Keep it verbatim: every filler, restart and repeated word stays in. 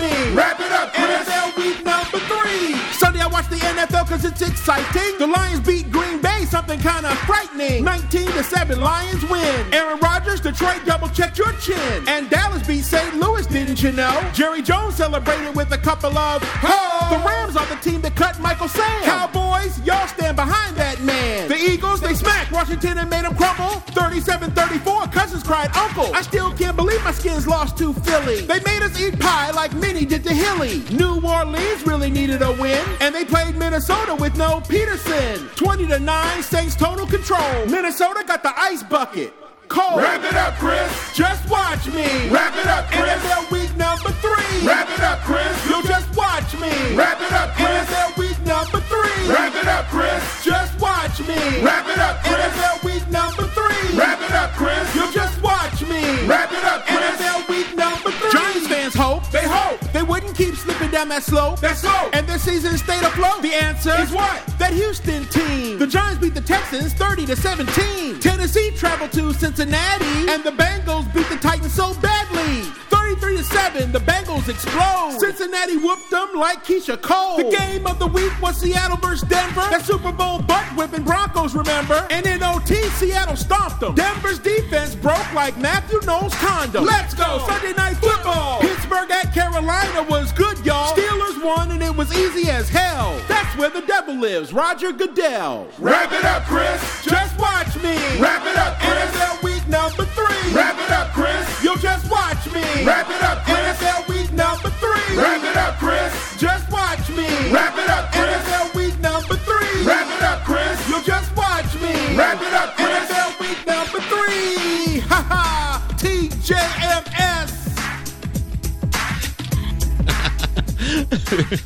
me. Wrap it up, Chris. N F L week number three. Sunday I watch the N F L cause it's exciting. The Lions beat Green Bay, something kinda frightening. nineteen to seven, Lions win. Aaron Rodgers, Detroit double checked your chin. And Dallas beat Saint Louis, didn't you know? Jerry Jones celebrated with a couple of ho. The Rams are the team that cut Michael Sam. Cowboys, y'all stand behind that man. The Eagles, they smacked Washington and made them crumble. thirty-seven thirty-four, Cousins cried uncle. I still can't believe my Skins lost to Philly. They made us eat pie like Minnie did to Hilly. New Orleans really needed a win, and they played Minnesota with no Peterson. twenty to nine, Saints total control. Minnesota got the ice bucket. Cold. Wrap it up, Chris. Just watch me. Wrap it up, Chris. N F L week number three. Wrap it up, Chris. You'll just watch me. Wrap it up, Chris. N F L week number three. Wrap it up, Chris. Just watch me. Wrap it up, Chris. N F L week number three. Wrap it up, Chris. You'll just watch me. Wrap it up, Chris. N F L week number three. Giants fans hope. They hope. They wouldn't keep slipping down that slope. That slope. And their season stayed afloat. The answer is what? That Houston team. The Giants beat the Texans thirty to seventeen. Tennessee traveled to Cincinnati. And the Bengals beat the Titans so badly. thirty-three to seven, the Bengals explode. Cincinnati whooped them like Keisha Cole. The game of the week was Seattle versus Denver. That Super Bowl butt-whipping Broncos, remember? And in O T, Seattle stomped them. Denver's defense broke like Matthew Knowles' condom. Let's go! Sunday Night Football. Pittsburgh at Carolina was good, y'all. Steelers won and it was easy as hell. That's where the devil lives, Roger Goodell. Wrap it up, Chris. Just watch me. Wrap it up, Chris. N F L week number three. Wrap it up, Chris. You'll just watch me. Wrap it up, Chris. N F L week number three. Wrap it up, Chris. Just watch me. Wrap it up, Chris. N F L week number three. Wrap it up, Chris. You'll just watch me. Wrap it up, Chris. N F L week number three. Ha ha. T J M S.